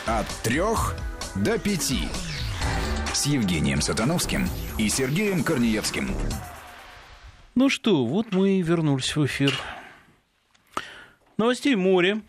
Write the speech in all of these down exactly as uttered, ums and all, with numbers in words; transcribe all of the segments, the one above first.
От трех до пяти. С Евгением Сатановским и Сергеем Корнеевским. Ну что, вот мы и вернулись в эфир. Новостей море.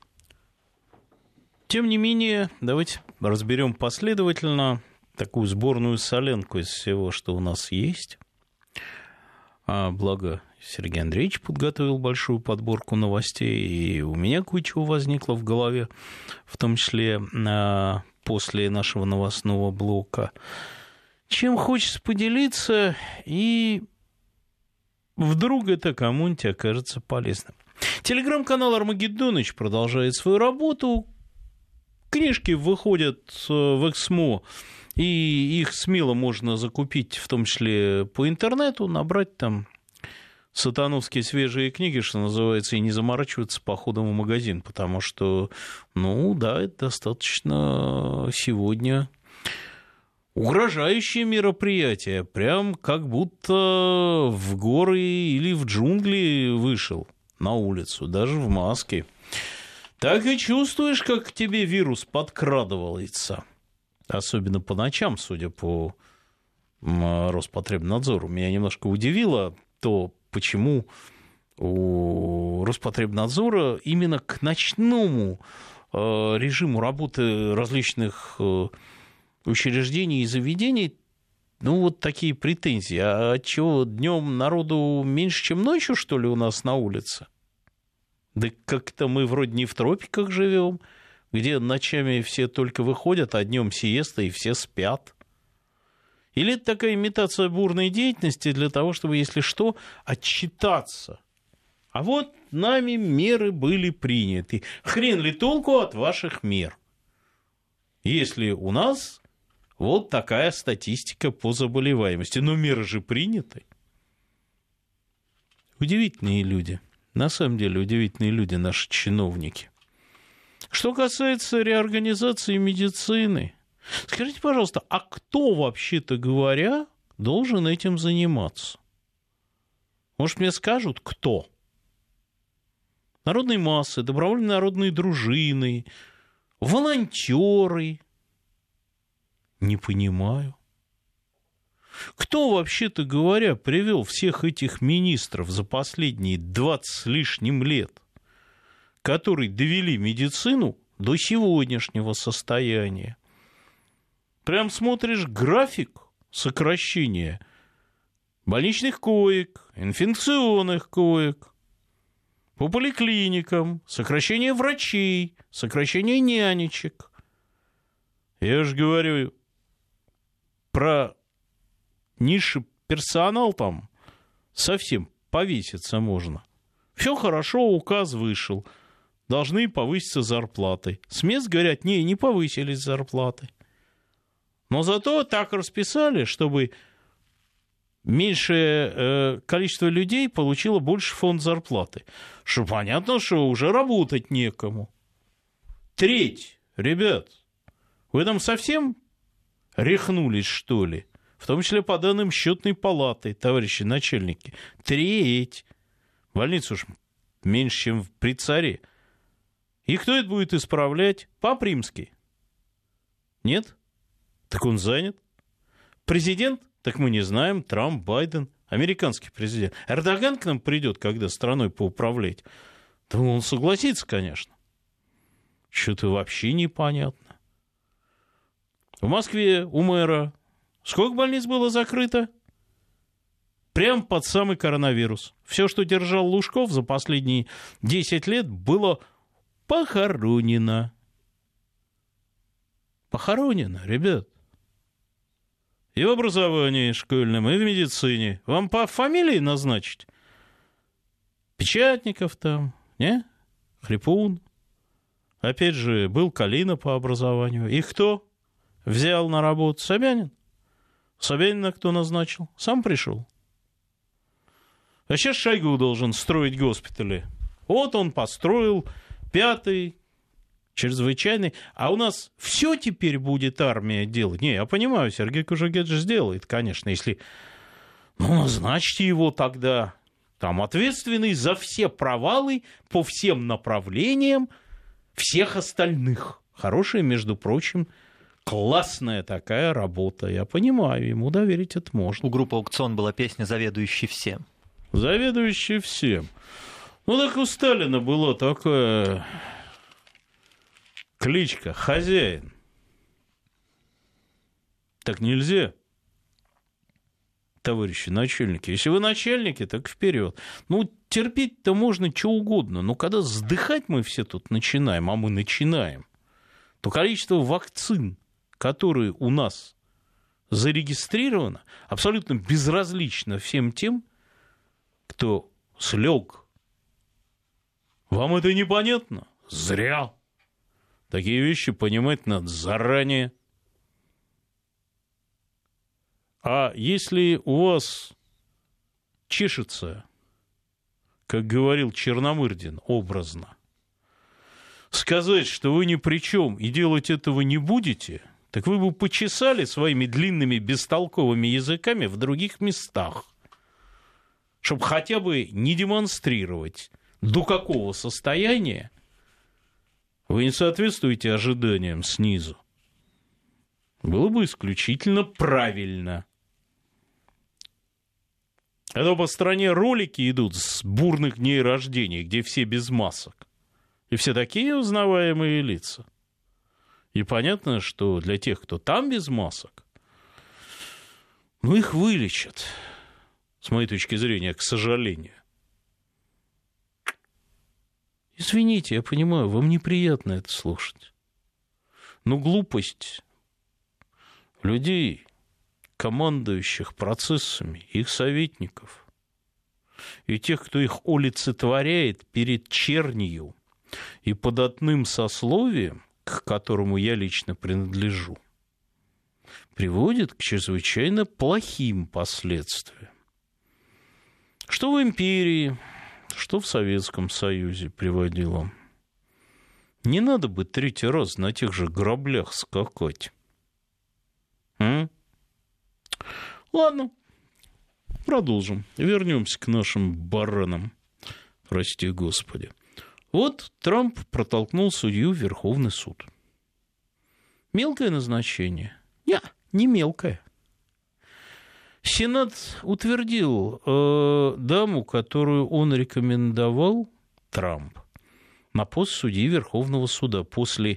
Тем не менее, давайте разберем последовательно такую сборную солянку из всего, что у нас есть. А благо Сергей Андреевич подготовил большую подборку новостей, и у меня кое-чего возникло в голове, в том числе после нашего новостного блока. Чем хочется поделиться, и вдруг это кому-нибудь окажется полезным. Телеграм-канал «Армагеддоныч» продолжает свою работу. Книжки выходят в Эксмо, и их смело можно закупить, в том числе по интернету, набрать там сатановские свежие книги, что называется, и не заморачиваться походом в магазин, потому что, ну да, это достаточно сегодня угрожающее мероприятие, прям как будто в горы или в джунгли вышел на улицу, даже в маске. Так и чувствуешь, как к тебе вирус подкрадывается, особенно по ночам, судя по Роспотребнадзору. Меня немножко удивило то, почему у Роспотребнадзора именно к ночному режиму работы различных учреждений и заведений, ну, вот такие претензии. А чего, днем народу меньше, чем ночью, что ли, у нас на улице? Да как-то мы вроде не в тропиках живем, где ночами все только выходят, а днем сиеста и все спят. Или это такая имитация бурной деятельности для того, чтобы, если что, отчитаться? А вот нами меры были приняты. Хрен ли толку от ваших мер, если у нас вот такая статистика по заболеваемости? Но меры же приняты. Удивительные люди. На самом деле удивительные люди наши чиновники. Что касается реорганизации медицины, скажите, пожалуйста, а кто, вообще-то говоря, должен этим заниматься? Может, мне скажут, кто? Народные массы, добровольные народные дружины, волонтеры? Не понимаю. Кто, вообще-то говоря, привел всех этих министров за последние двадцать с лишним лет, которые довели медицину до сегодняшнего состояния? Прям смотришь график сокращения больничных коек, инфекционных коек, по поликлиникам, сокращение врачей, сокращение нянечек. Я же говорю про низший персонал, там совсем повеситься можно. Все хорошо, указ вышел. Должны повыситься зарплаты. С мест говорят, не, не повысились зарплаты. Но зато так расписали, чтобы меньшее э, количество людей получило больше фонд зарплаты. Что понятно, что уже работать некому. Треть, ребят, вы там совсем рехнулись, что ли? В том числе по данным счетной палаты, товарищи начальники. Треть. Больницу уж меньше, чем при царе. И кто это будет исправлять? Папа Римский? Нет? Так он занят. Президент? Так мы не знаем. Трамп, Байден, американский президент. Эрдоган к нам придет, когда страной поуправлять. Да он согласится, конечно. Что-то вообще непонятно. В Москве у мэра сколько больниц было закрыто? Прям под самый коронавирус. Все, что держал Лужков за последние десять лет, было похоронено. Похоронено, ребят. И в образовании школьном, и в медицине. Вам по фамилии назначить? Печатников там, не? Хрипун. Опять же, был Калина по образованию. И кто взял на работу? Собянин. Собянина кто назначил? Сам пришел. А сейчас Шойгу должен строить госпитали. Вот он построил пятый, чрезвычайный. А у нас все теперь будет армия делать. Не, я понимаю, Сергей Кужугетович сделает, конечно, если... Ну, назначьте его тогда. Там ответственный за все провалы по всем направлениям всех остальных. Хорошая, между прочим, классная такая работа. Я понимаю, ему доверить это можно. У группы «Аукцион» была песня «Заведующий всем». Заведующий всем. Ну, так у Сталина была такая кличка «Хозяин». Так нельзя, товарищи начальники. Если вы начальники, так вперед. Ну, терпеть-то можно что угодно, но когда сдыхать мы все тут начинаем, а мы начинаем, то количество вакцин, которые у нас зарегистрировано, абсолютно безразлично всем тем, кто слег. Вам это непонятно? Зря. Такие вещи понимать надо заранее. А если у вас чешется, как говорил Черномырдин образно, сказать, что вы ни при чем и делать этого не будете, так вы бы почесали своими длинными бестолковыми языками в других местах, чтобы хотя бы не демонстрировать, до какого состояния вы не соответствуете ожиданиям снизу. Было бы исключительно правильно. А то по стране ролики идут с бурных дней рождения, где все без масок. И все такие узнаваемые лица. И понятно, что для тех, кто там без масок, ну, их вылечат, с моей точки зрения, к сожалению. Извините, я понимаю, вам неприятно это слушать. Но глупость людей, командующих процессами, их советников и тех, кто их олицетворяет перед чернью и податным сословием, к которому я лично принадлежу, приводит к чрезвычайно плохим последствиям. Что в империи, что в Советском Союзе приводило. Не надо бы третий раз на тех же граблях скакать. М? Ладно, продолжим. Вернемся к нашим баранам. Прости Господи. Вот Трамп протолкнул судью в Верховный суд. Мелкое назначение? Не, не мелкое. Сенат утвердил э, даму, которую он рекомендовал, Трамп, на пост судьи Верховного суда после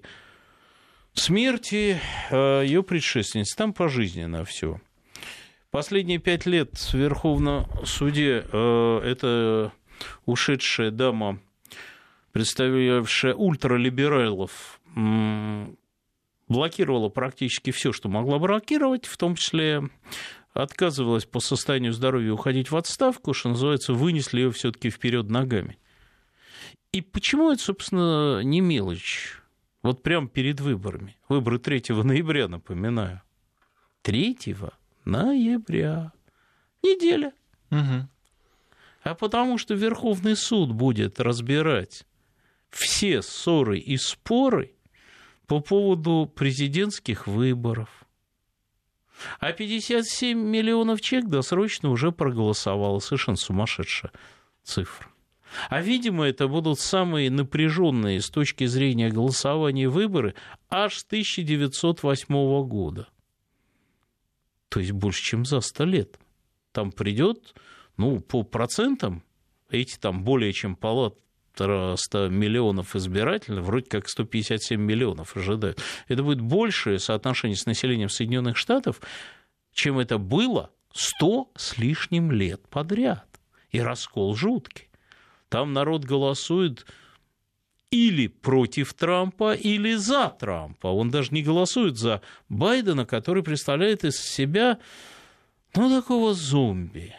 смерти э, ее предшественницы. Там пожизненно все. Последние пять лет в Верховном суде э, эта ушедшая дама, представлявшая ультралибералов, м- блокировала практически все, что могла блокировать, в том числе отказывалась по состоянию здоровья уходить в отставку, что называется, вынесли ее все-таки вперед ногами. И почему это, собственно, не мелочь? Вот прямо перед выборами. Выборы третьего ноября, напоминаю. третьего ноября. Неделя. Угу. А потому что Верховный суд будет разбирать все ссоры и споры по поводу президентских выборов. А пятьдесят семь миллионов человек досрочно уже проголосовало. Совершенно сумасшедшая цифра. А, видимо, это будут самые напряженные с точки зрения голосования выборы аж с тысяча девятьсот восьмого года. То есть больше, чем за сто лет. Там придет, ну, по процентам, эти там более чем полтора ста миллионов избирателей, вроде как сто пятьдесят семь миллионов ожидают. Это будет большее соотношение с населением Соединенных Штатов, чем это было сто с лишним лет подряд. И раскол жуткий. Там народ голосует или против Трампа, или за Трампа. Он даже не голосует за Байдена, который представляет из себя, ну, такого зомби.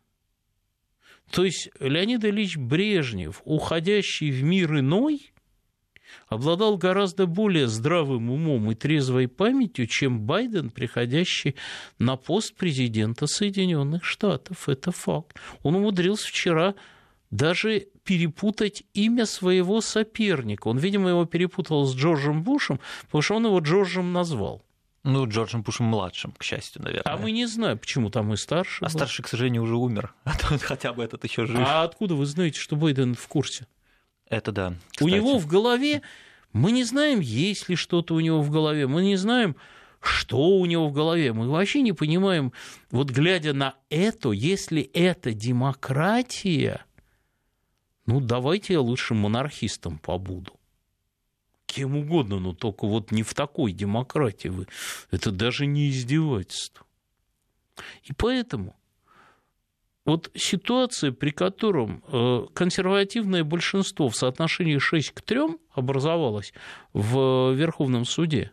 То есть Леонид Ильич Брежнев, уходящий в мир иной, обладал гораздо более здравым умом и трезвой памятью, чем Байден, приходящий на пост президента Соединенных Штатов. Это факт. Он умудрился вчера даже перепутать имя своего соперника. Он, видимо, его перепутал с Джорджем Бушем, потому что он его Джорджем назвал. Ну, Джорджем Бушем-младшим, к счастью, наверное. А мы не знаем, почему там и старший. А был. Старший, к сожалению, уже умер. А то хотя бы этот еще жив. А откуда вы знаете, что Байден в курсе? Это да. Кстати. У него в голове Мы не знаем, есть ли что-то у него в голове, мы не знаем, что у него в голове. Мы вообще не понимаем, вот глядя на это, если это демократия, ну, давайте я лучше монархистом побуду. Кем угодно, но только вот не в такой демократии вы. Это даже не издевательство. И поэтому вот ситуация, при котором консервативное большинство в соотношении шесть к трём образовалось в Верховном суде,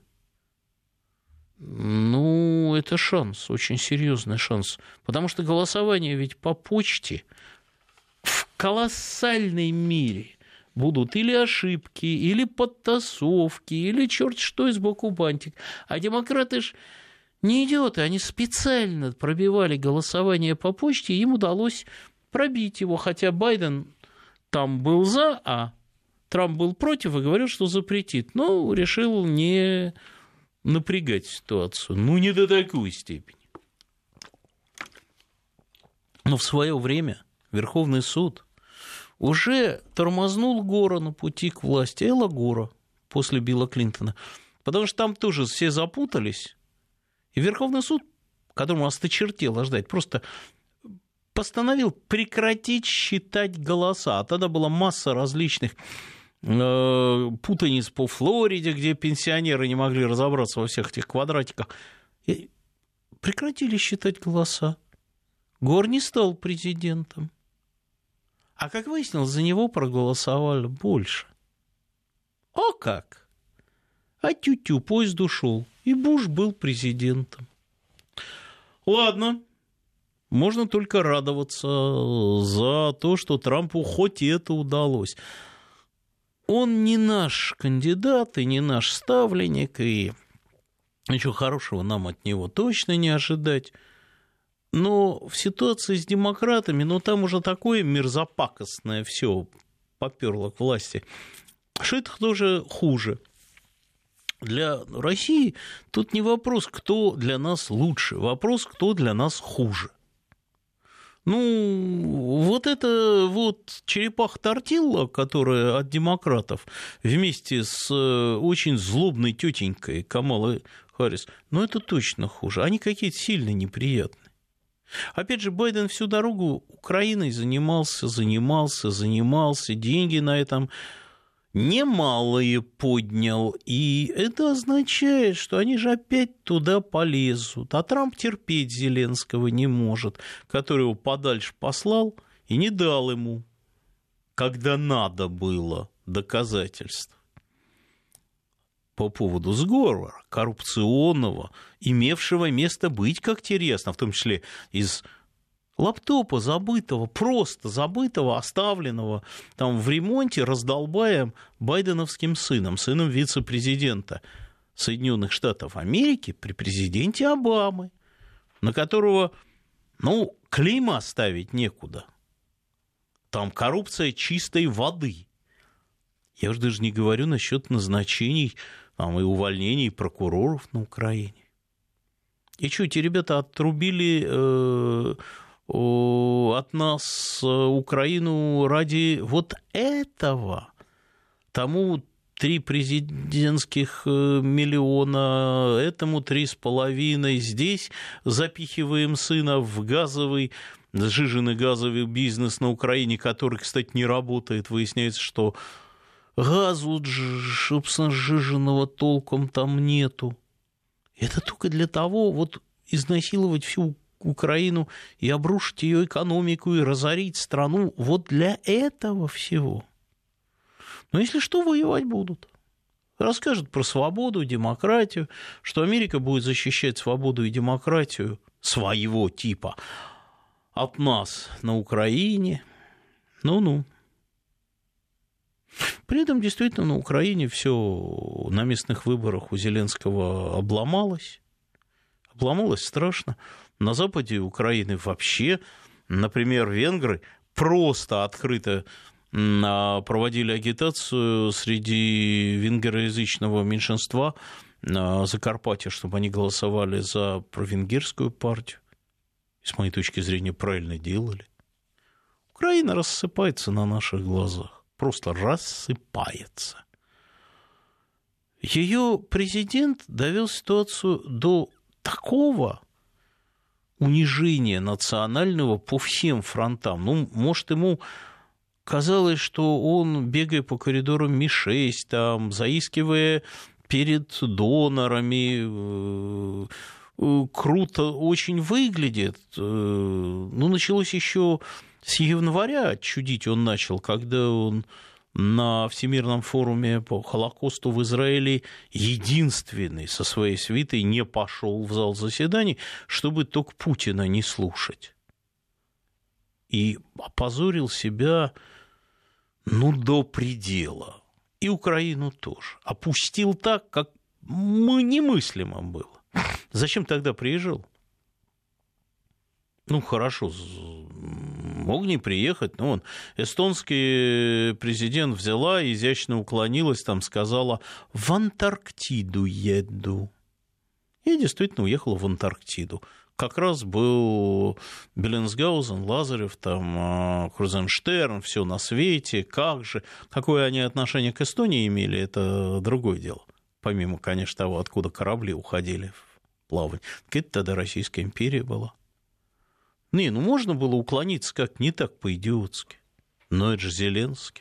ну, это шанс, очень серьезный шанс. Потому что голосование ведь по почте в колоссальной мере будут или ошибки, или подтасовки, или черт что из боку бантик. А демократы ж не идиоты, они специально пробивали голосование по почте, и им удалось пробить его, хотя Байден там был за, а Трамп был против и говорил, что запретит. Но решил не напрягать ситуацию. Ну, не до такой степени. Но в свое время Верховный суд уже тормознул Гора на пути к власти, Элла Гора, после Билла Клинтона. Потому что там тоже все запутались. И Верховный суд, которому осточертело ждать, просто постановил прекратить считать голоса. А тогда была масса различных э, путаниц по Флориде, где пенсионеры не могли разобраться во всех этих квадратиках. И прекратили считать голоса. Гор не стал президентом. А как выяснилось, за него проголосовали больше. О как! А тю-тю, поезд ушел, и Буш был президентом. Ладно, можно только радоваться за то, что Трампу хоть и это удалось. Он не наш кандидат и не наш ставленник, и ничего хорошего нам от него точно не ожидать. Но в ситуации с демократами, ну, там уже такое мерзопакостное все поперло к власти, что это тоже хуже. Для России тут не вопрос, кто для нас лучше, вопрос, кто для нас хуже. Ну, вот это вот черепаха-тортилла, которая от демократов вместе с очень злобной тетенькой Камалой Харрис, ну, это точно хуже. Они какие-то сильно неприятные. Опять же, Байден всю дорогу Украиной занимался, занимался, занимался, деньги на этом немалые поднял, и это означает, что они же опять туда полезут, а Трамп терпеть Зеленского не может, который его подальше послал и не дал ему, когда надо было, доказательств по поводу сговора коррупционного, имевшего место быть, как интересно, в том числе из лаптопа забытого, просто забытого, оставленного там в ремонте раздолбаем байденовским сыном, сыном вице-президента Соединенных Штатов Америки при президенте Обамы, на которого, ну, клейма ставить некуда. Там коррупция чистой воды. Я уж даже не говорю насчет назначений там, и увольнений прокуроров на Украине. И что, эти ребята отрубили э, от нас Украину ради вот этого? Тому три президентских миллиона, этому три с половиной. Здесь запихиваем сына в газовый, сжиженный газовый бизнес на Украине, который, кстати, не работает. Выясняется, что газу, собственно, сжиженного толком там нету. Это только для того, вот изнасиловать всю Украину и обрушить ее экономику и разорить страну. Вот для этого всего. Но если что, воевать будут. Расскажут про свободу, демократию, что Америка будет защищать свободу и демократию своего типа от нас на Украине. Ну-ну. При этом действительно на Украине все на местных выборах у Зеленского обломалось. Обломалось страшно. На западе Украины вообще, например, венгры просто открыто проводили агитацию среди венгероязычного меньшинства на Закарпатье, чтобы они голосовали за провенгерскую партию. И, с моей точки зрения, правильно делали. Украина рассыпается на наших глазах. Просто рассыпается. Ее президент довел ситуацию до такого унижения национального по всем фронтам. Ну, может, ему казалось, что он, бегая по коридорам Ми шесть, там, заискивая перед донорами, круто очень выглядит. Ну, началось еще с января чудить он начал, когда он на Всемирном форуме по Холокосту в Израиле единственный со своей свитой не пошел в зал заседаний, чтобы только Путина не слушать. И опозорил себя, ну, до предела. И Украину тоже. Опустил так, как немыслимо было. Зачем тогда приезжал? Ну, хорошо, мог не приехать, но он, эстонский президент взяла, изящно уклонилась, там сказала: в Антарктиду еду. И действительно уехала в Антарктиду. Как раз был Беллинсгаузен, Лазарев, там, Крузенштерн, все на свете, как же. Какое они отношение к Эстонии имели, это другое дело. Помимо, конечно, того, откуда корабли уходили в плавание. Это тогда Российская империя была. Не, ну можно было уклониться как не так по-идиотски. Но это же Зеленский.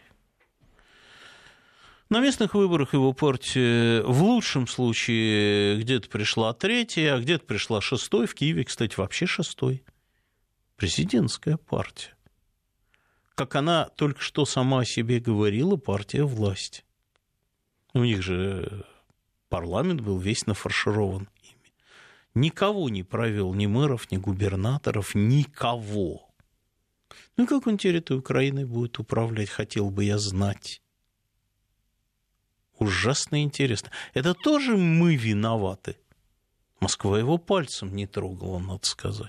На местных выборах его партия в лучшем случае где-то пришла третья, а где-то пришла шестой. В Киеве, кстати, вообще шестой. Президентская партия. Как она только что сама о себе говорила, партия власти. У них же парламент был весь нафарширован. Никого не провел, ни мэров, ни губернаторов, никого. Ну, как он теперь этой Украиной будет управлять, хотел бы я знать. Ужасно интересно. Это тоже мы виноваты. Москва его пальцем не трогала, надо сказать.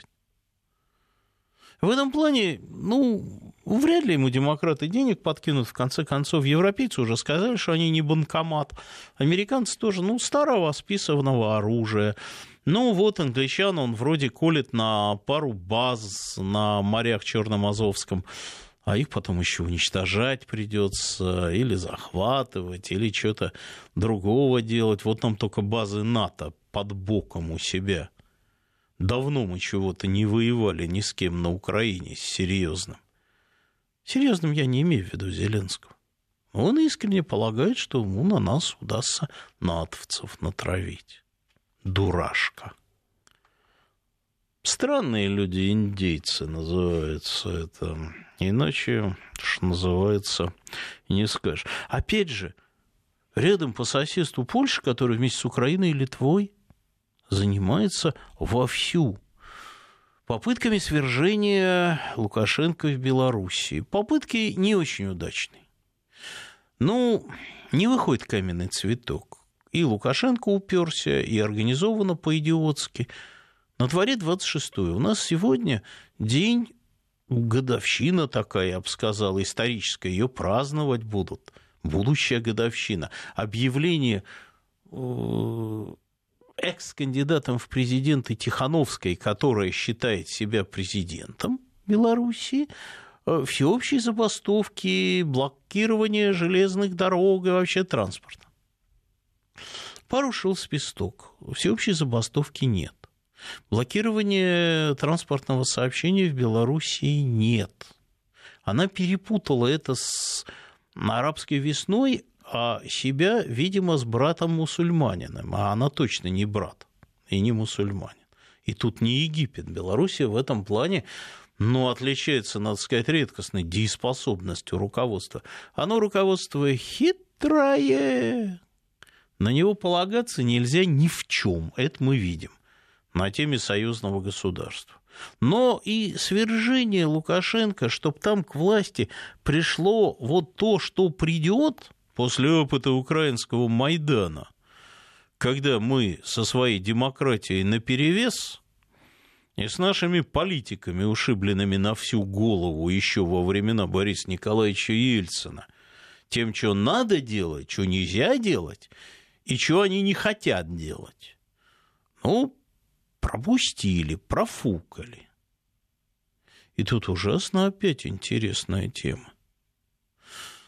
В этом плане, ну, вряд ли ему демократы денег подкинут. В конце концов, европейцы уже сказали, что они не банкомат. Американцы тоже, ну, старого списанного оружия. Ну, вот англичан он вроде колет на пару баз на морях Черном, Азовском, а их потом еще уничтожать придется, или захватывать, или что-то другого делать. Вот нам только базы НАТО под боком у себя. Давно мы чего-то не воевали ни с кем на Украине, серьезным. Серьезным я не имею в виду Зеленского. Он искренне полагает, что ему на нас удастся натовцев натравить. Дурашка. Странные люди, индейцы называются это. Иначе, что называется, не скажешь. Опять же, рядом по соседству Польша, которая вместе с Украиной и Литвой занимается вовсю попытками свержения Лукашенко в Белоруссии. Попытки не очень удачные. Ну, не выходит каменный цветок. И Лукашенко уперся, и организовано по-идиотски. На дворе двадцать шестое. У нас сегодня день, годовщина такая, я бы сказал, историческая. Ее праздновать будут. Будущая годовщина. Объявление экс-кандидатом в президенты Тихановской, которая считает себя президентом Белоруссии, всеобщие забастовки, блокирование железных дорог и вообще транспорта. Порушил свисток. Всеобщей забастовки нет. Блокирования транспортного сообщения в Белоруссии нет. Она перепутала это с арабской весной, а себя, видимо, с братом-мусульманином. А она точно не брат и не мусульманин. И тут не Египет. Белоруссия в этом плане, ну, отличается, надо сказать, редкостной дееспособностью руководства. Оно руководство хитрое. На него полагаться нельзя ни в чем. Это мы видим на теме союзного государства. Но и свержение Лукашенко, чтобы там к власти пришло вот то, что придет после опыта украинского Майдана, когда мы со своей демократией наперевес и с нашими политиками, ушибленными на всю голову еще во времена Бориса Николаевича Ельцина, тем, что надо делать, что нельзя делать, и что они не хотят делать. Ну, пропустили, профукали. И тут ужасно опять интересная тема.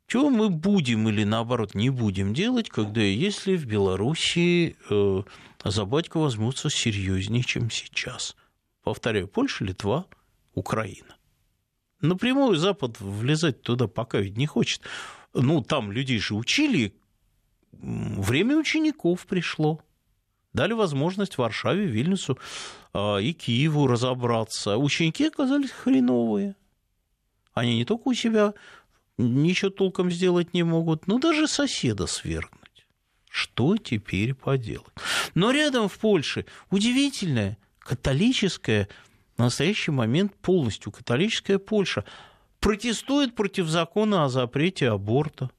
Чего мы будем или, наоборот, не будем делать, когда если в Белоруссии э, за батьку возьмутся серьезнее, чем сейчас? Повторяю, Польша, Литва, Украина. Напрямую Запад влезать туда пока ведь не хочет. Ну, там людей же учили, время учеников пришло. Дали возможность Варшаве, Вильнюсу э, и Киеву разобраться. Ученики оказались хреновые. Они не только у себя ничего толком сделать не могут, но даже соседа свергнуть. Что теперь поделать? Но рядом в Польше удивительная католическая, в настоящий момент полностью католическая Польша протестует против закона о запрете аборта.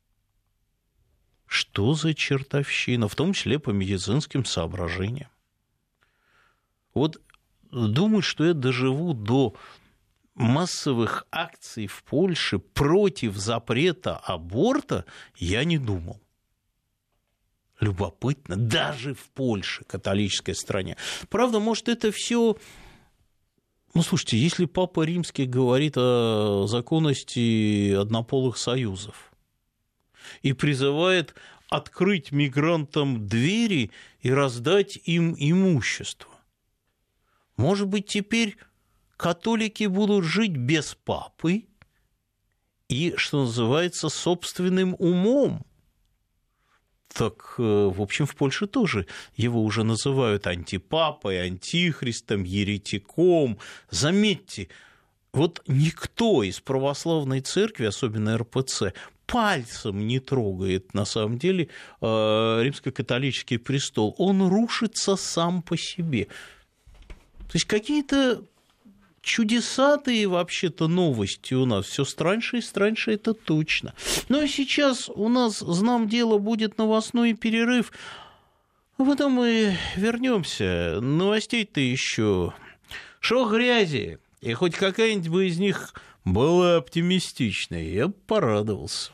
Что за чертовщина, в том числе по медицинским соображениям. Вот думаю, что я доживу до массовых акций в Польше против запрета аборта, я не думал. Любопытно, даже в Польше, католической стране. Правда, может, это все... Ну, слушайте, если Папа Римский говорит о законности однополых союзов и призывает открыть мигрантам двери и раздать им имущество, может быть, теперь католики будут жить без папы и, что называется, собственным умом. Так, в общем, в Польше тоже его уже называют антипапой, антихристом, еретиком. Заметьте, вот никто из православной церкви, особенно эр пэ цэ, пальцем не трогает, на самом деле, римско-католический престол. Он рушится сам по себе. То есть какие-то чудесатые вообще-то новости у нас, все страньше и страньше, это точно. Ну и сейчас у нас, знам дело, будет новостной перерыв, а потом мы вернемся. Новостей-то еще шо грязи, и хоть какая-нибудь бы из них была оптимистичной, я бы порадовался.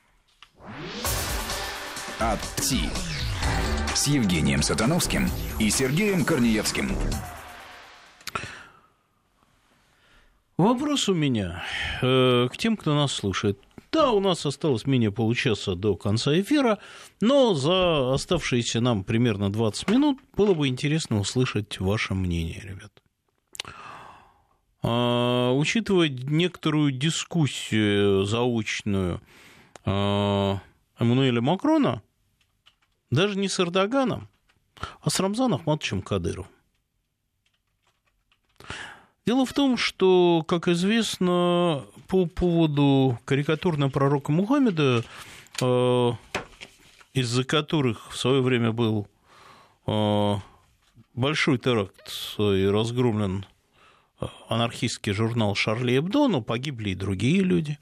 От ПТИ с Евгением Сатановским и Сергеем Корнеевским. Вопрос у меня э, к тем, кто нас слушает. Да, у нас осталось менее получаса до конца эфира, но за оставшиеся нам примерно двадцать минут было бы интересно услышать ваше мнение, ребят. А, учитывая некоторую дискуссию заочную а, Эммануэля Макрона, даже не с Эрдоганом, а с Рамзаном Ахматовичем Кадыровым. Дело в том, что, как известно, по поводу карикатур на пророка Мухаммеда, из-за которых в свое время был большой теракт и разгромлен анархистский журнал «Шарли Эбдо», но погибли и другие люди.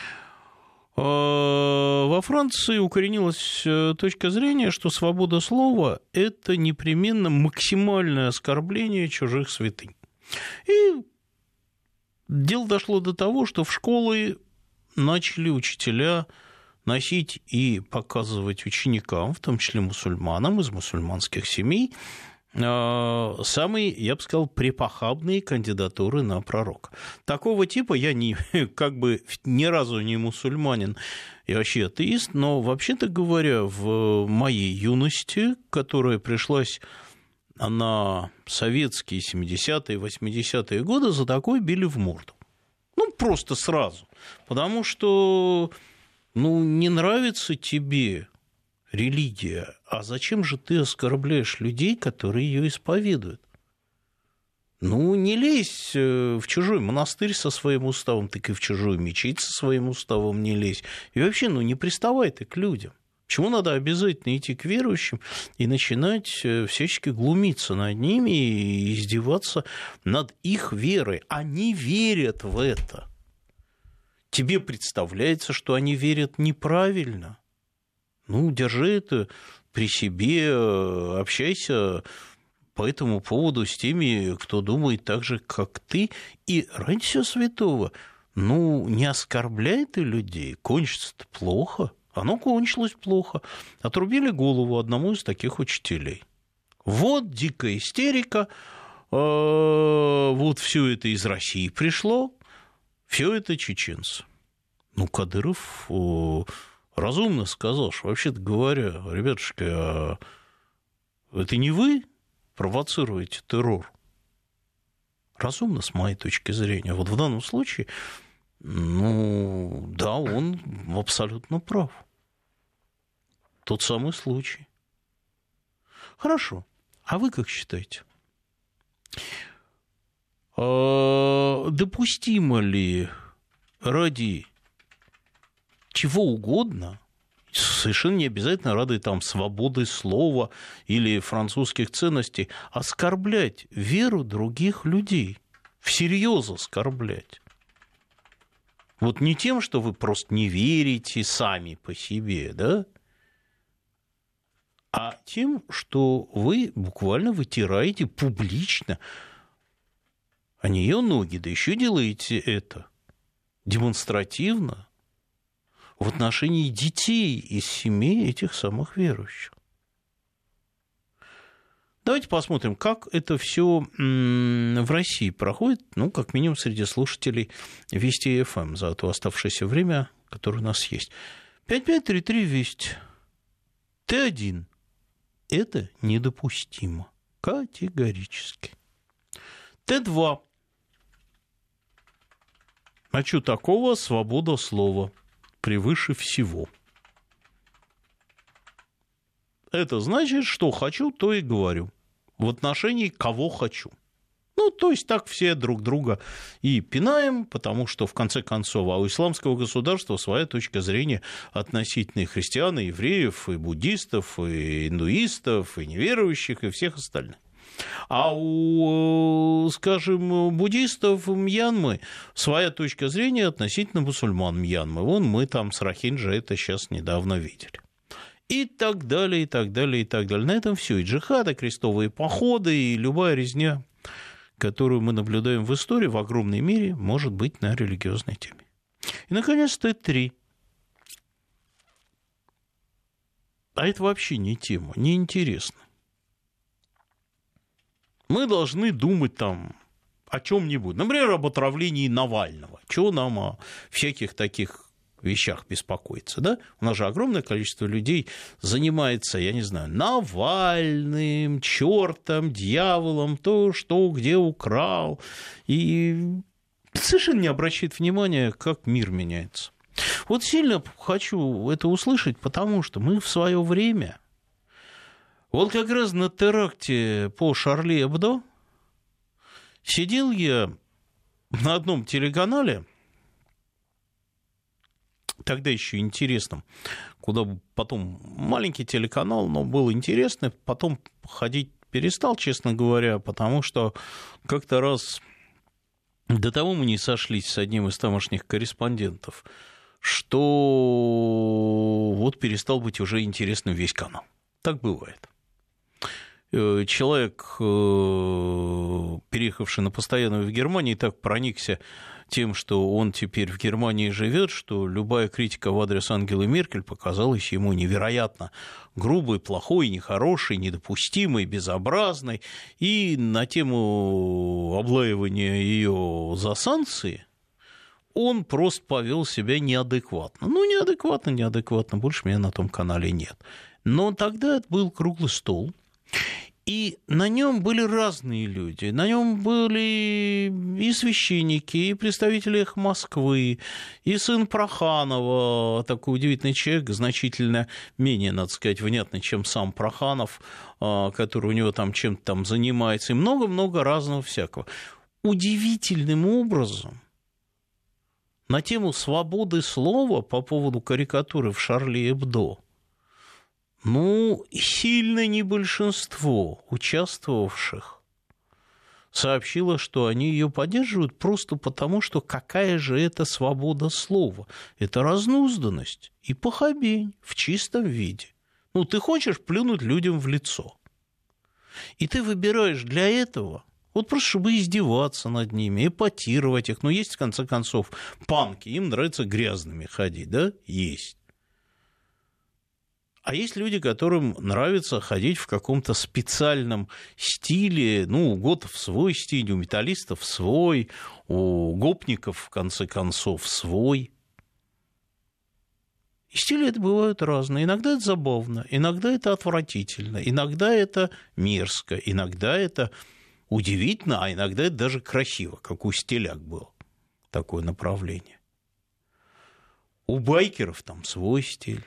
Во Франции укоренилась точка зрения, что свобода слова – это непременно максимальное оскорбление чужих святынь. И дело дошло до того, что в школы начали учителя носить и показывать ученикам, в том числе мусульманам из мусульманских семей, самые, я бы сказал, препохабные кандидатуры на пророка. Такого типа я не, как бы ни разу не мусульманин и вообще атеист, но, вообще-то говоря, в моей юности, которая пришлась на советские семидесятые, восьмидесятые годы, за такое били в морду. Ну, просто сразу. Потому что, ну, не нравится тебе религия, а зачем же ты оскорбляешь людей, которые ее исповедуют? Ну, не лезь в чужой монастырь со своим уставом, так и в чужую мечеть со своим уставом не лезь. И вообще, ну, не приставай ты к людям. Почему надо обязательно идти к верующим и начинать всячески глумиться над ними и издеваться над их верой? Они верят в это. Тебе представляется, что они верят неправильно. Ну, держи это при себе, общайся по этому поводу с теми, кто думает так же, как ты. И ради всего святого, ну, не оскорбляй ты людей, кончится-то плохо. Оно кончилось плохо. Отрубили голову одному из таких учителей. Вот дикая истерика, вот все это из России пришло, все это чеченцы. Ну, Кадыров э, разумно сказал, что, вообще-то говоря, ребятушки, а это не вы провоцируете террор? Разумно, с моей точки зрения. Вот в данном случае, ну, да, он абсолютно прав. Тот самый случай. Хорошо. А вы как считаете? А допустимо ли ради чего угодно, совершенно не обязательно ради там свободы слова или французских ценностей, оскорблять веру других людей, всерьез оскорблять? Вот не тем, что вы просто не верите сами по себе, да, а тем, что вы буквально вытираете публично о нее ноги, да еще делаете это демонстративно в отношении детей из семей этих самых верующих. Давайте посмотрим, как это все в России проходит, ну, как минимум, среди слушателей Вести эф эм за то оставшееся время, которое у нас есть. пять пять три три Вести. Т один. Это недопустимо. Категорически. Т два. А что такого? Свобода слова превыше всего. Это значит, что хочу, то и говорю. В отношении кого хочу. Ну, то есть так все друг друга и пинаем, потому что, в конце концов, а у исламского государства своя точка зрения относительно и христиан, и евреев, и буддистов, и индуистов, и неверующих, и всех остальных. А у, скажем, буддистов Мьянмы своя точка зрения относительно мусульман Мьянмы. Вон мы там с Рохинджа это сейчас недавно видели. И так далее, и так далее, и так далее. На этом все. И джихады, крестовые походы, и любая резня, которую мы наблюдаем в истории, в огромной мере может быть на религиозной теме. И, наконец, Т три. А это вообще не тема, неинтересно. Мы должны думать там о чем-нибудь. Например, об отравлении Навального. Чего нам о всяких таких вещах беспокоиться, да? У нас же огромное количество людей занимается, я не знаю, Навальным, чертом, дьяволом, то, что, где украл. И совершенно не обращает внимания, как мир меняется. Вот сильно хочу это услышать, потому что мы в свое время... Вот как раз на теракте по Шарли Эбдо сидел я на одном телеканале, тогда еще интересном, куда потом маленький телеканал, но был интересный, потом ходить перестал, честно говоря, потому что как-то раз до того мы не сошлись с одним из тамошних корреспондентов, что вот перестал быть уже интересным весь канал. Так бывает. Человек, переехавший на постоянную в Германии, так проникся тем, что он теперь в Германии живет, что любая критика в адрес Ангелы Меркель показалась ему невероятно грубой, плохой, нехорошей, недопустимой, безобразной. И на тему облаивания ее за санкции он просто повел себя неадекватно. Ну, неадекватно, неадекватно, больше меня на том канале нет. Но тогда это был круглый стол. И на нем были разные люди. На нем были и священники, и представители их Москвы, и сын Проханова, такой удивительный человек, значительно менее, надо сказать, внятный, чем сам Проханов, который у него там чем-то там занимается, и много-много разного всякого. Удивительным образом на тему свободы слова по поводу карикатуры в Шарли Эбдо, ну, сильно не большинство участвовавших сообщило, что они ее поддерживают просто потому, что какая же это свобода слова? Это разнузданность и похабень в чистом виде. Ну, ты хочешь плюнуть людям в лицо, и ты выбираешь для этого, вот просто чтобы издеваться над ними, эпатировать их. Ну, есть, в конце концов, панки, им нравится грязными ходить, да? Есть. А есть люди, которым нравится ходить в каком-то специальном стиле, ну, у готов свой стиль, у металлистов свой, у гопников, в конце концов, свой. И стили это бывают разные. Иногда это забавно, иногда это отвратительно, иногда это мерзко, иногда это удивительно, а иногда это даже красиво, как у стиляк было такое направление. У байкеров там свой стиль.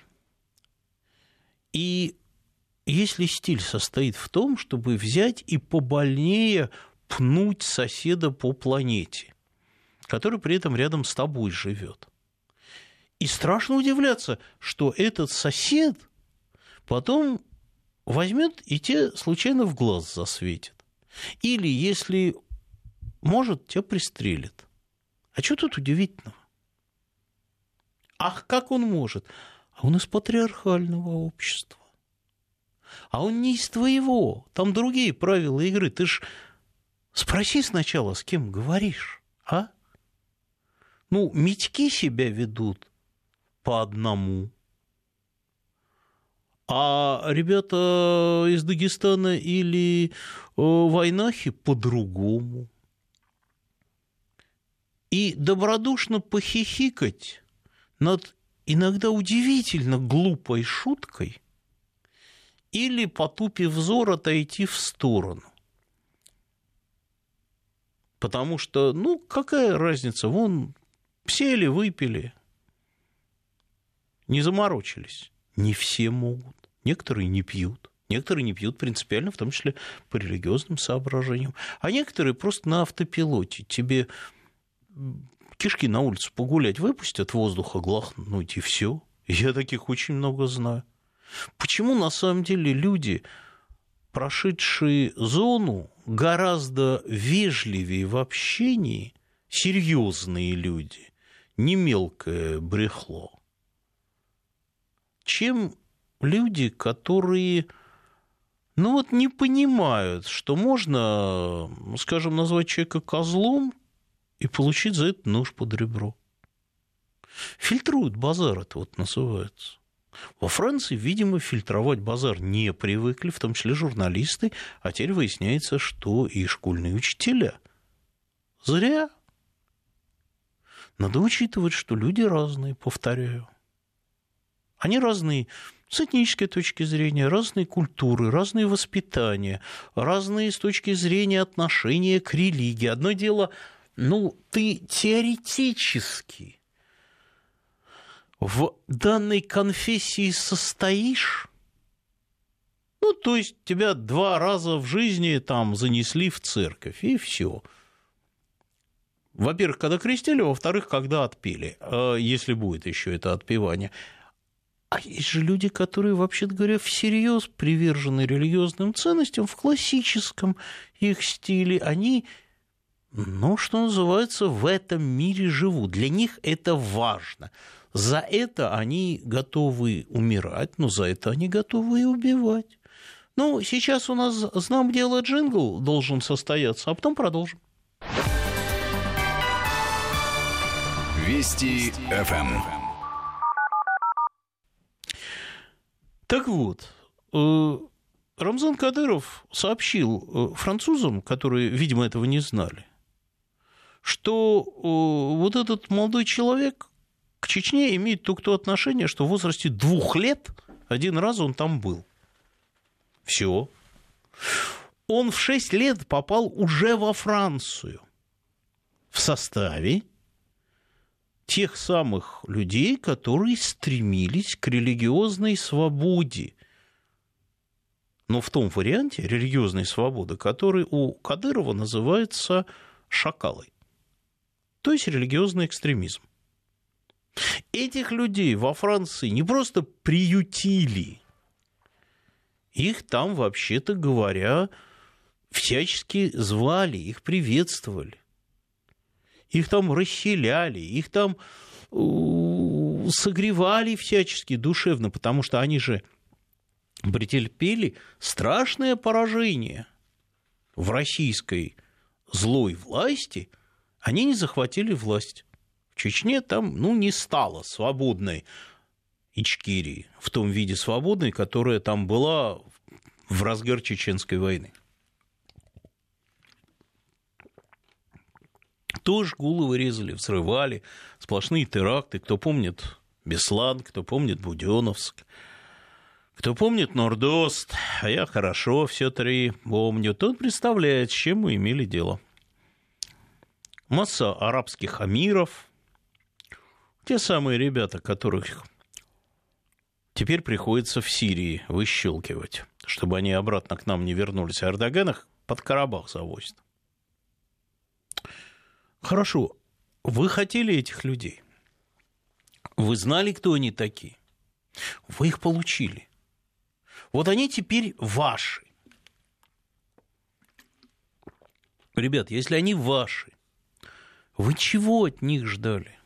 И если стиль состоит в том, чтобы взять и побольнее пнуть соседа по планете, который при этом рядом с тобой живет, и страшно удивляться, что этот сосед потом возьмет и тебе случайно в глаз засветит. Или, если может, тебя пристрелит. А что тут удивительного? Ах, как он может? А он из патриархального общества. А он не из твоего. Там другие правила игры. Ты ж спроси сначала, с кем говоришь, а? Ну, митьки себя ведут по одному. А ребята из Дагестана или войнахи по-другому. И добродушно похихикать над иногда удивительно глупой шуткой или, потупив взор, отойти в сторону. Потому что, ну, какая разница, вон, сели, выпили, не заморочились. Не все могут, некоторые не пьют. Некоторые не пьют принципиально, в том числе по религиозным соображениям. А некоторые просто на автопилоте. Тебе кишки на улицу погулять выпустят, воздуха глотнуть, и все. Я таких очень много знаю. Почему на самом деле люди, прошедшие зону, гораздо вежливее в общении, серьезные люди, не мелкое брехло, чем люди, которые, ну вот, не понимают, что можно, скажем, назвать человека козлом и получить за это нож под ребро. Фильтруют базар, это вот называется. Во Франции, видимо, фильтровать базар не привыкли, в том числе журналисты, а теперь выясняется, что и школьные учителя. Зря. Надо учитывать, что люди разные, повторяю. Они разные с этнической точки зрения, разные культуры, разные воспитания, разные с точки зрения отношения к религии. Одно дело, ну, ты теоретически в данной конфессии состоишь, ну, то есть тебя два раза в жизни там занесли в церковь, и все. Во-первых, когда крестили, во-вторых, когда отпели, если будет еще это отпевание. А есть же люди, которые, вообще-то говоря, всерьез привержены религиозным ценностям в классическом их стиле. Они, ну, что называется, в этом мире живут. Для них это важно. За это они готовы умирать, но за это они готовы и убивать. Ну, сейчас у нас «Знам дело» джингл должен состояться, а потом продолжим. Вести эф эм. Так вот, Рамзан Кадыров сообщил французам, которые, видимо, этого не знали, что вот этот молодой человек к Чечне имеет только то отношение, что в возрасте двух лет один раз он там был. Все. Он в шесть лет попал уже во Францию в составе тех самых людей, которые стремились к религиозной свободе. Но в том варианте религиозной свободы, который у Кадырова называется шакалой, то есть религиозный экстремизм. Этих людей во Франции не просто приютили, их там, вообще-то говоря, всячески звали, их приветствовали. Их там расселяли, их там согревали всячески душевно, потому что они же претерпели страшное поражение в российской злой власти. Они не захватили власть. В Чечне там, ну, не стало свободной Ичкерии в том виде свободной, которая там была в разгар Чеченской войны. Тоже головы резали, взрывали, сплошные теракты. Кто помнит Беслан, кто помнит Будённовск, кто помнит Норд-Ост, а я хорошо все три помню, тот представляет, с чем мы имели дело. Масса арабских амиров, те самые ребята, которых теперь приходится в Сирии выщелкивать, чтобы они обратно к нам не вернулись, а Эрдоган их под Карабах завозит. Хорошо, вы хотели этих людей, вы знали, кто они такие, вы их получили. Вот они теперь ваши. Ребят, если они ваши, вы чего от них ждали?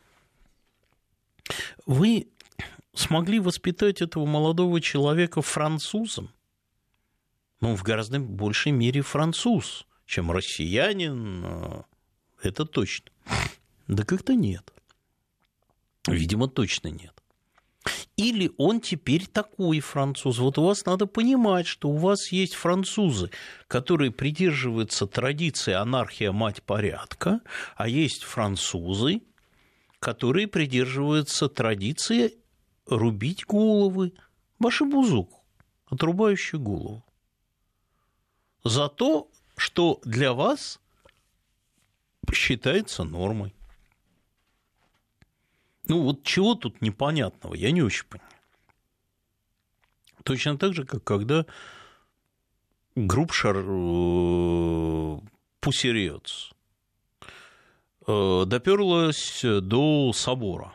Вы смогли воспитать этого молодого человека французом? Ну, в гораздо большей мере француз, чем россиянин, это точно. Да как-то нет. Видимо, точно нет. Или он теперь такой француз. Вот у вас надо понимать, что у вас есть французы, которые придерживаются традиции анархия, мать порядка, а есть французы, которые придерживаются традиции рубить головы, башибузук, отрубающий голову. За то, что для вас считается нормой. Ну, вот чего тут непонятного, я не очень понимаю. Точно так же, как когда Группшар Пусирец доперлась до собора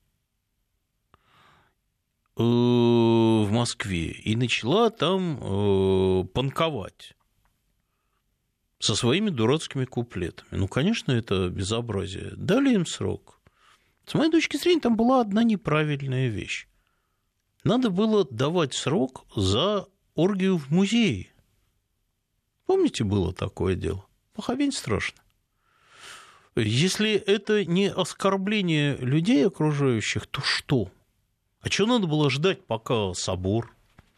в Москве и начала там панковать со своими дурацкими куплетами. Ну, конечно, это безобразие. Дали им срок. С моей точки зрения, там была одна неправильная вещь. Надо было давать срок за оргию в музее. Помните, было такое дело? Похабень страшно. Если это не оскорбление людей окружающих, то что? А что надо было ждать, пока собор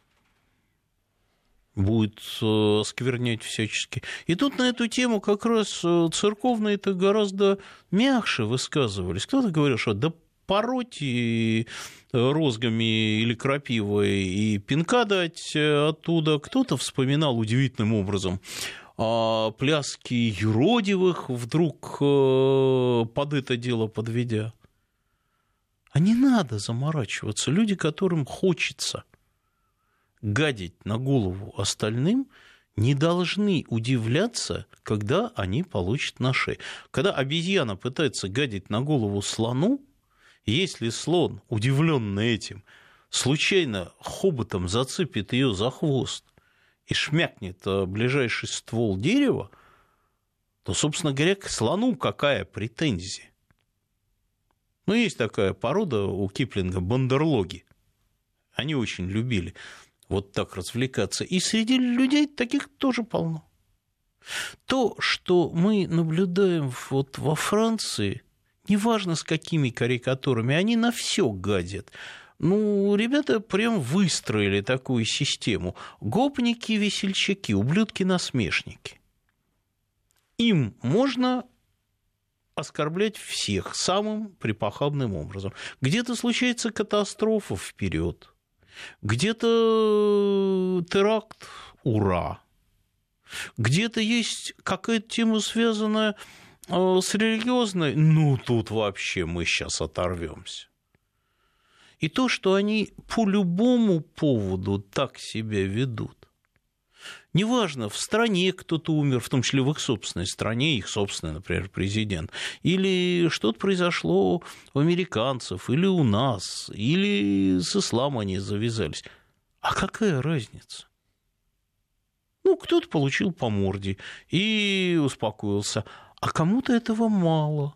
будет осквернять всячески? И тут на эту тему как раз церковные-то гораздо мягче высказывались. Кто-то говорил, что да пороть и розгами или крапивой и пинка дать оттуда. Кто-то вспоминал удивительным образом о пляске юродивых, вдруг под это дело подведя. А не надо заморачиваться. Люди, которым хочется гадить на голову остальным, не должны удивляться, когда они получат на шею. Когда обезьяна пытается гадить на голову слону, если слон, удивленный этим, случайно хоботом зацепит ее за хвост и шмякнет ближайший ствол дерева, то, собственно говоря, к слону какая претензия? Ну, есть такая порода у Киплинга, бандерлоги. Они очень любили вот так развлекаться. И среди людей таких тоже полно. То, что мы наблюдаем вот во Франции, неважно с какими карикатурами, они на все гадят. Ну, ребята прям выстроили такую систему. Гопники, весельчаки, ублюдки-насмешники. Им можно оскорблять всех самым припохабным образом. Где-то случается катастрофа — вперед. Где-то теракт — ура. Где-то есть какая-то тема, связанная с религиозной, ну, тут вообще мы сейчас оторвемся. И то, что они по любому поводу так себя ведут, неважно, в стране кто-то умер, в том числе в их собственной стране, их собственный, например, президент, или что-то произошло у американцев, или у нас, или с исламом они завязались. А какая разница? Ну, кто-то получил по морде и успокоился, а кому-то этого мало.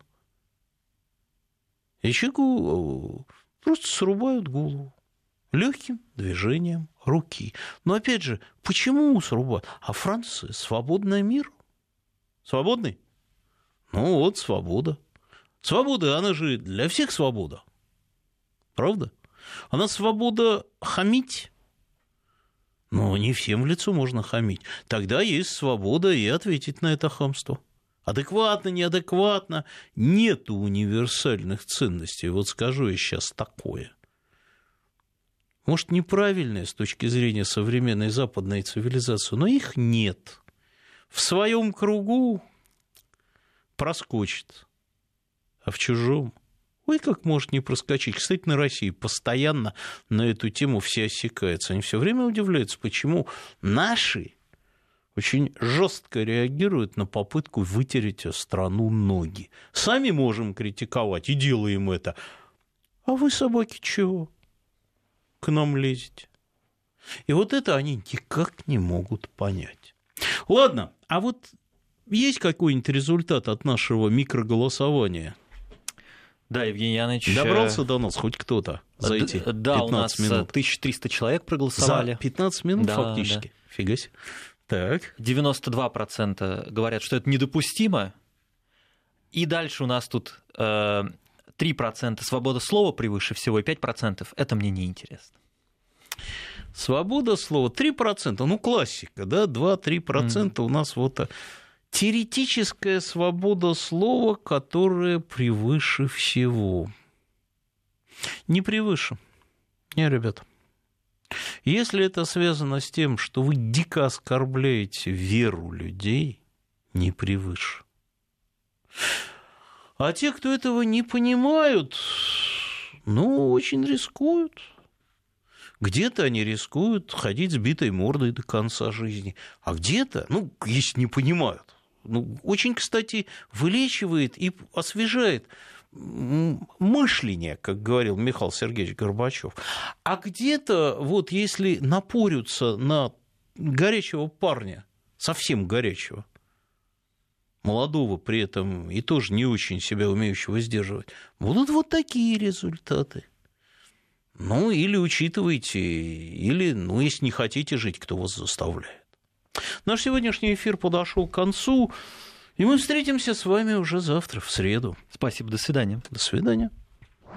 И человеку просто срубают голову легким движением руки. Но опять же, почему срубают? А Франция — свободный мир. Свободный? Ну вот, свобода. Свобода, она же для всех свобода. Правда? Она свобода хамить. Но не всем в лицо можно хамить. Тогда есть свобода и ответить на это хамство. Адекватно, неадекватно. Нету универсальных ценностей. Вот скажу я сейчас такое. может, неправильные с точки зрения современной западной цивилизации, но их нет. В своем кругу проскочит, а в чужом, ой, как может не проскочить. Кстати, на России постоянно на эту тему все осекаются. Они все время удивляются, почему наши очень жестко реагируют на попытку вытереть страну ноги. Сами можем критиковать и делаем это. А вы, собаки, чего? К нам лезете. И вот это они никак не могут понять. Ладно, а вот есть какой-нибудь результат от нашего микроголосования? Да, Евгений Янович. Добрался до нас хоть кто-то за эти Д- да, пятнадцать у нас минут? тысяча триста человек проголосовали. За пятнадцать минут Да, фактически? да. Фига себе. Так. девяносто два процента говорят, что это недопустимо. И дальше у нас тут э, три процента свобода слова превыше всего, и пять процентов это мне неинтересно. Свобода слова три процента, ну классика, да, два-три процента mm. у нас вот теоретическая свобода слова, которая превыше всего. Не превыше. Не, ребята. Если это связано с тем, что вы дико оскорбляете веру людей, не превыше. А те, кто этого не понимают, ну, очень рискуют. Где-то они рискуют ходить с битой мордой до конца жизни, а где-то, ну, если не понимают, ну, очень, кстати, вылечивает и освежает мышление, как говорил Михаил Сергеевич Горбачев. А где-то, вот если напорются на горячего парня, совсем горячего, молодого при этом и тоже не очень себя умеющего сдерживать, будут вот такие результаты. Ну, или учитывайте, или, ну, если не хотите жить, кто вас заставляет. Наш сегодняшний эфир подошел к концу, и мы встретимся с вами уже завтра, в среду. Спасибо, до свидания. До свидания.